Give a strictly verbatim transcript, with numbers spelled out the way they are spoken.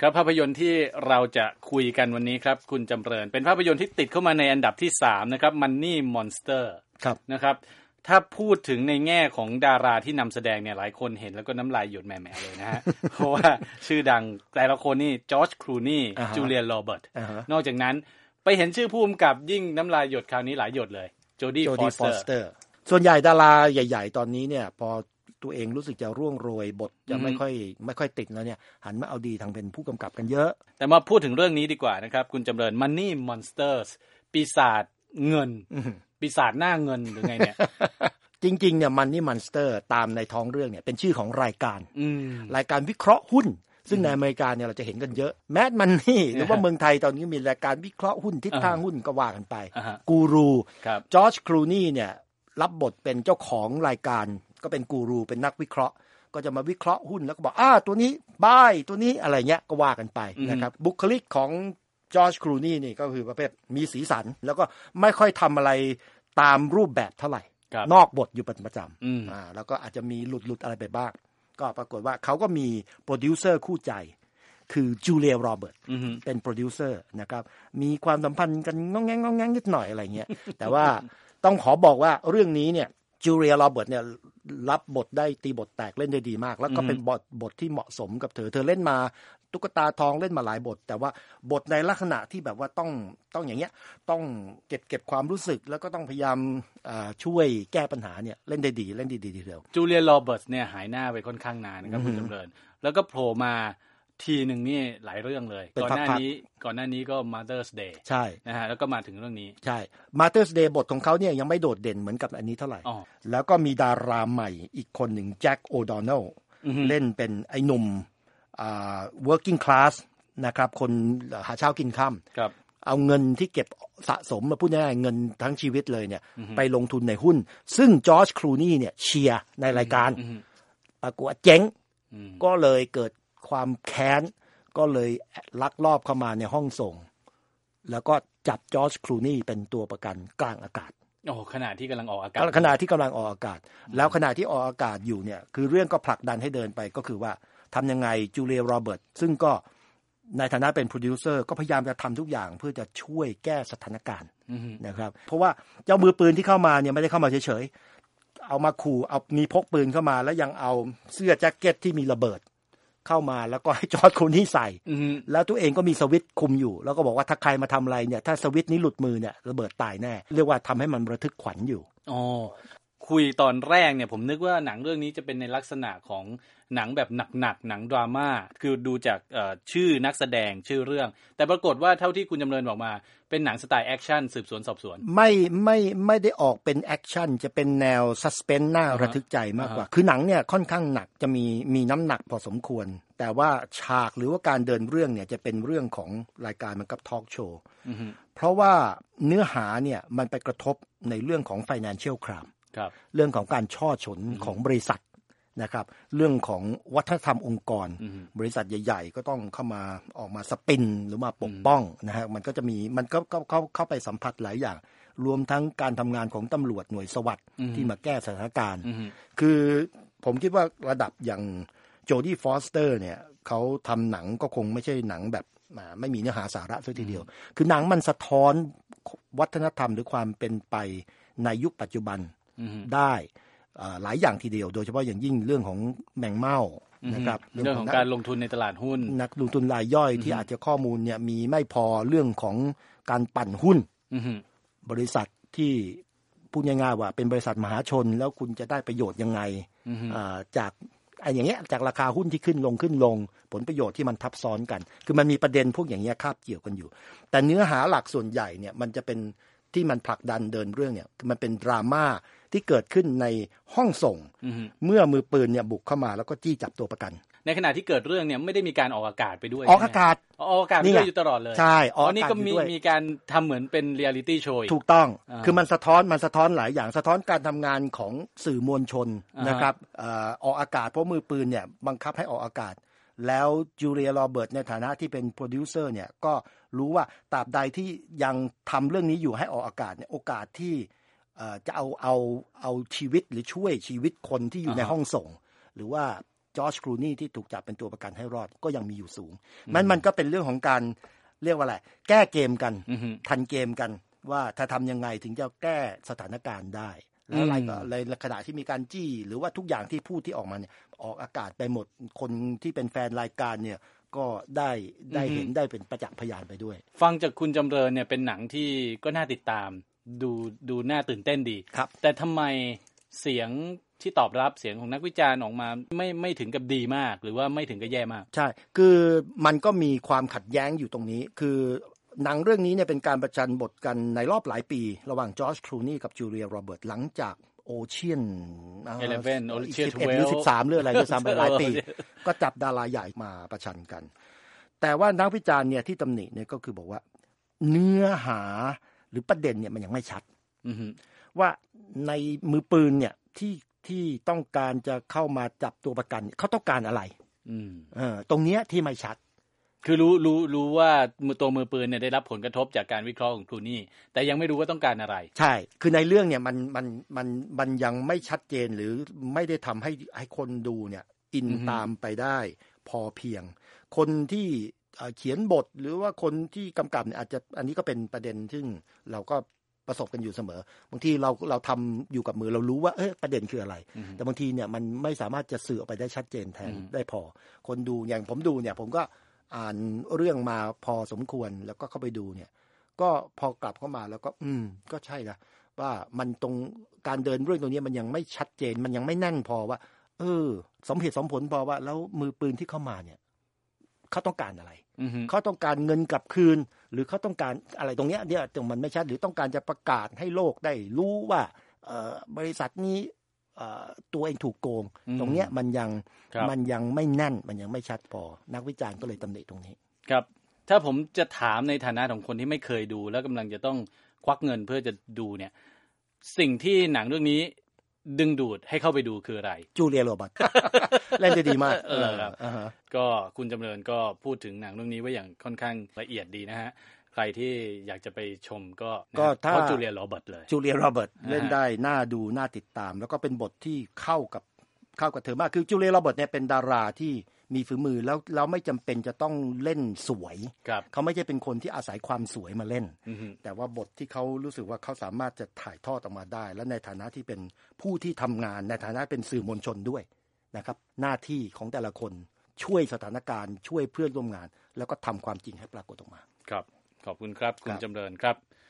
ครับภาพยนตร์ที่เราจะคุยกันวันนี้ครับคุณจำเริญเป็นภาพยนตร์ที่ติดเข้ามาในอันดับที่สามนะครับ Money Monster ครับนะครับถ้าพูดถึงในแง่ของดาราที่นำแสดงเนี่ยหลายคนเห็นแล้วก็น้ำลายหยดแหม่ๆเลยนะฮะ เพราะว่าชื่อดังแต่ละคนนี่จอร์จคลูนี่จูเลียโรเบิร์ตนอกจากนั้นไปเห็นชื่อผู้กำกับยิ่งน้ำลายหยดคราวนี้หลายหยดเลยโจดี้ฟอสเตอร์ส่วนใหญ่ดาราใหญ่ๆตอนนี้เนี่ยพอตัวเองรู้สึกจะร่วงโรยบทจะไม่ค่อยไม่ค่อยติดแล้วเนี่ยหันมาเอาดีทางเป็นผู้กำกับกันเยอะแต่มาพูดถึงเรื่องนี้ดีกว่านะครับคุณจำเริญ Money Monsters ปีศาจเงินปีศาจหน้าเงินหรือไงเนี่ยจริงๆเนี่ย Money Monster ตามในท้องเรื่องเนี่ยเป็นชื่อของรายการรายการวิเคราะห์หุ้นซึ่งในอเมริกาเนี่ยเราจะเห็นกันเยอะแมดมันนี่หรือว่าเมืองไทยตอนนี้มีรายการวิเคราะห์หุ้นทิศทางหุ้นก็ว่ากันไปกูรูจอร์จคลูนี่เนี่ยรับบทเป็นเจ้าของรายการก็เป็นกูรูเป็นนักวิเคราะห์ก็จะมาวิเคราะห์หุ้นแล้วก็บอกอ่าตัวนี้บายตัวนี้อะไรเงี้ยก็ว่ากันไปนะครับบุคลิกของจอร์จคลูนี่นี่ก็คือประเภทมีสีสันแล้วก็ไม่ค่อยทำอะไรตามรูปแบบเท่าไหร่นอกบทอยู่ประจำอ่าแล้วก็อาจจะมีหลุดๆอะไรไปบ้างก็ปรากฏว่าเขาก็มีโปรดิวเซอร์คู่ใจคือจูเลียโรเบิร์ตเป็นโปรดิวเซอร์นะครับมีความสัมพันธ์กันง้องแงงง้องแงงนิดหน่อยอะไรเงี้ยแต่ว่าต้องขอบอกว่าเรื่องนี้เนี่ยจูเลียโรเบิร์ตเนี่ยรับบทได้ตีบทแตกเล่นได้ดีมากแล้วก็เป็นบทบทที่เหมาะสมกับเธอเธอเล่นมาตุ๊กตาทองเล่นมาหลายบทแต่ว่าบทในลักษณะที่แบบว่าต้องต้องอย่างเงี้ยต้องเก็บเก็บความรู้สึกแล้วก็ต้องพยายามช่วยแก้ปัญหาเนี่ยเล่นได้ดีเล่นดีดีทีเดียวจูเลียโรเบิร์ตเนี่ยหายหน้าไปค่อนข้างนานนะครับคุณจำเริญแล้วก็โผล่มาทีหนึ่งนี่หลายเรื่องเลยก่อนหน้านี้ก่อนหน้านี้ก็ Mother's Day ใช่นะฮะแล้วก็มาถึงเรื่องนี้ใช่ Mother's Day บทของเขาเนี่ยยังไม่โดดเด่นเหมือนกับอันนี้เท่าไหร่แล้วก็มีดาราใหม่อีกคนหนึ่งแจ็คโอดอนเนลเล่นเป็นไอ้หนุ่มอ่า working class นะครับคนหาเช้ากินค่ำเอาเงินที่เก็บสะสมมาพูดง่ายๆเงินทั้งชีวิตเลยเนี่ยไปลงทุนในหุ้นซึ่งจอร์จคลูนี่เนี่ยเชียร์ในรายการปรากฏว่าเจ๊งก็เลยเกิดความแค้นก็เลยลักลอบเข้ามาในห้องส่งแล้วก็จับจอร์จคลูนี่เป็นตัวประกันกลางอากาศโอ้ขณะที่กำลังออกอากาศขณะที่กำลังออกอากาศแล้วขณะที่ออกอากาศอยู่เนี่ยคือเรื่องก็ผลักดันให้เดินไปก็คือว่าทำยังไงจูเลียโรเบิร์ตซึ่งก็ในฐานะเป็นโปรดิวเซอร์ก็พยายามจะทำทุกอย่างเพื่อจะช่วยแก้สถานการณ์นะครับเพราะว่าเจ้ามือปืนที่เข้ามาเนี่ยไม่ได้เข้ามาเฉยๆเอามาขู่เอามีพกปืนเข้ามาแล้วยังเอาเสื้อแจ็คเก็ตที่มีระเบิดเข้ามาแล้วก็ให้จอร์จคลูนี่ใส่แล้วตัวเองก็มีสวิตช์คุมอยู่แล้วก็บอกว่าถ้าใครมาทำอะไรเนี่ยถ้าสวิตช์นี้หลุดมือเนี่ยระเบิดตายแน่เรียกว่าทำให้มันระทึกขวัญอยู่อ๋อคุยตอนแรกเนี่ยผมนึกว่าหนังเรื่องนี้จะเป็นในลักษณะของหนังแบบหนักๆหนังดราม่าคือดูจากชื่อนักแสดงชื่อเรื่องแต่ปรากฏว่าเท่าที่คุณจำเริญบอกมาเป็นหนังสไตล์แอคชั่นสืบสวนสอบสวนไม่ไม่ไม่ได้ออกเป็นแอคชั่นจะเป็นแนวซัสเพนส์น่าระทึกใจมากกว่าคือหนังเนี่ยค่อนข้างหนักจะมีมีน้ำหนักพอสมควรแต่ว่าฉากหรือว่าการเดินเรื่องเนี่ยจะเป็นเรื่องของรายการมันกับทอล์กโชว์เพราะว่าเนื้อหาเนี่ยมันไปกระทบในเรื่องของ financial crime เรื่องของการช่อฉนของบริษัทนะครับเรื่องของวัฒนธรรมองค์กรบริษัทใหญ่ๆก็ต้องเข้ามาออกมาสปินหรือมาปกป้องนะฮะมันก็จะมีมันก็เข้าเข้าไปสัมผัสหลายอย่างรวมทั้งการทำงานของตำรวจหน่วยสวัสดิ์ที่มาแก้สถานการณ์คือผมคิดว่าระดับอย่างโจดี้ฟอสเตอร์เนี่ยเขาทำหนังก็คงไม่ใช่หนังแบบไม่มีเนื้อหาสาระซะทีเดียวคือหนังมันสะท้อนวัฒนธรรมหรือความเป็นไปในยุคปัจจุบันได้หลายอย่างทีเดียวโดยเฉพาะอย่างยิ่งเรื่องของแมงเม่านะครับเรื่องของการลงทุนในตลาดหุ้นนักลงทุนรายย่อยที่อาจจะข้อมูลเนี่ยมีไม่พอเรื่องของการปั่นหุ้นบริษัทที่พูดง่ายๆว่าเป็นบริษัทมหาชนแล้วคุณจะได้ประโยชน์ยังไงจากไอ้อย่างเงี้ยจากราคาหุ้นที่ขึ้นลงขึ้นลงผลประโยชน์ที่มันทับซ้อนกันคือมันมีประเด็นพวกอย่างเงี้ยคาบเกี่ยวกันอยู่แต่เนื้อหาหลักส่วนใหญ่เนี่ยมันจะเป็นที่มันผลักดันเดินเรื่องเนี่ยมันเป็นดราม่าที่เกิดขึ้นในห้องส่งเมื่อมือปืนเนี่ยบุกเข้ามาแล้วก็จี้จับตัวประกันในขณะที่เกิดเรื่องเนี่ยไม่ได้มีการออกอากาศไปด้วยออกอากาศออกอากาศไปด้วยอยู่ตลอดเลยใช่ออกอากาศนี่ก็มีมีการทำเหมือนเป็นเรียลลิตี้โชว์ถูกต้องคือมันสะท้อนมันสะท้อนหลายอย่างสะท้อนการทำงานของสื่อมวลชนนะครับออกอากาศเพราะมือปืนเนี่ยบังคับให้ออกอากาศแล้วจูเลียโรเบิร์ตในฐานะที่เป็นโปรดิวเซอร์เนี่ยก็รู้ว่าตราบใดที่ยังทำเรื่องนี้อยู่ให้ออกอากาศเนี่ยโอกาสที่จะเอาเอาเอาชีวิตหรือช่วยชีวิตคนที่อยู่ในห้องส่งหรือว่าจอร์จคลูนี่ที่ถูกจับเป็นตัวประกันให้รอดก็ยังมีอยู่สูงมันมันก็เป็นเรื่องของการเรียกว่าอะไรแก้เกมกันทันเกมกันว่าถ้าทำยังไงถึงจะแก้สถานการณ์ได้แล้วอะไรก็ในขณะที่มีการจี้หรือว่าทุกอย่างที่พูดที่ออกมาเนี่ยออกอากาศไปหมดคนที่เป็นแฟนรายการเนี่ยก็ได้ได้เห็นได้เป็นประจักษ์พยานไปด้วยฟังจากคุณจำเริญเนี่ยเป็นหนังที่ก็น่าติดตามดูดูน่าตื่นเต้นดีครับแต่ทำไมเสียงที่ตอบรับเสียงของนักวิจารณ์ออกมาไม่ไม่ถึงกับดีมากหรือว่าไม่ถึงกับแย่มากใช่คือมันก็มีความขัดแย้งอยู่ตรงนี้คือหนังเรื่องนี้เนี่ยเป็นการประชันบทกันในรอบหลายปีระหว่างจอร์จคลูนี่กับจูเลียโรเบิร์ตหลังจากโอเชียนสิบเอ็ดโอเชียนสิบเอ็ดหรือสิบสามหรืออะไรด้วยซ้ำไปหลายปีก็จับดาราใหญ่มาประชันกันแต่ว่านักวิจารณ์เนี่ยที่ตำหนิเนี่ยก็คือบอกว่าเนื้อหาหรือประเด็นเนี่ยมันยังไม่ชัดว่าในมือปืนเนี่ยที่ที่ต้องการจะเข้ามาจับตัวประกันเขาต้องการอะไรเออตรงเนี้ยที่ไม่ชัดคือรู้รู้รู้ว่ามือตัวมือปืนเนี่ยได้รับผลกระทบจากการวิเคราะห์ของครูนี่แต่ยังไม่รู้ว่าต้องการอะไรใช่คือในเรื่องเนี่ยมันมันมันมันยังไม่ชัดเจนหรือไม่ได้ทำให้ให้คนดูเนี่ยอินตามไปได้พอเพียงคนที่เขียนบทหรือว่าคนที่กำกับเนี่ยอาจจะอันนี้ก็เป็นประเด็นซึ่งเราก็ประสบกันอยู่เสมอบางทีเราเราทำอยู่กับมือเรารู้ว่าเออประเด็นคืออะไรแต่บางทีเนี่ยมันไม่สามารถจะสื่อออกไปได้ชัดเจนแทนได้พอคนดูอย่างผมดูเนี่ยผมก็อ่านเรื่องมาพอสมควรแล้วก็เข้าไปดูเนี่ยก็พอกลับเข้ามาแล้วก็อืมก็ใช่นะว่ามันตรงการเดินเรื่องตรงนี้มันยังไม่ชัดเจนมันยังไม่แน่นพอว่าเออสมเหตุสมผลพอว่าแล้วมือปืนที่เข้ามาเนี่ยเขาต้องการอะไรเขาต้องการเงินกลับคืนหรือเขาต้องการอะไรตรงเนี้ยเนี่ยตรงมันไม่ชัดหรือต้องการจะประกาศให้โลกได้รู้ว่าบริษัทนี้ตัวเองถูกโกงตรงเนี้ยมันยังมันยังไม่แน่นมันยังไม่ชัดพอนักวิจารณ์ก็เลยตำหนิตรงนี้ครับถ้าผมจะถามในฐานะของคนที่ไม่เคยดูแล้วกำลังจะต้องควักเงินเพื่อจะดูเนี่ยสิ่งที่หนังเรื่องนี้ดึงดูดให้เข้าไปดูคืออะไรจูเลียโรเบิร์ตเล่นได้ดีมากเออครับก็คุณจำเริญก็พูดถึงหนังเรื่องนี้ไว้อย่างค่อนข้างละเอียดดีนะฮะใครที่อยากจะไปชมก็ก็ถ้าจูเลียโรเบิร์ตเลยจูเลียโรเบิร์ตเล่นได้น่าดูน่าติดตามแล้วก็เป็นบทที่เข้ากับเข้ากับเธอมากคือจูเลียโรเบิร์ตเนี่ยเป็นดาราที่มีฝีมือแล้วแล้วไม่จำเป็นจะต้องเล่นสวยเขาไม่ใช่เป็นคนที่อาศัยความสวยมาเล่นแต่ว่าบทที่เขารู้สึกว่าเขาสามารถจะถ่ายทอดออกมาได้และในฐานะที่เป็นผู้ที่ทำงานในฐานะเป็นสื่อมวลชนด้วยนะครับหน้าที่ของแต่ละคนช่วยสถานการณ์ช่วยเพื่อนร่วมงานแล้วก็ทำความจริงให้ปรากฏออกมาครับขอบคุณครับคุณจำเริญครับ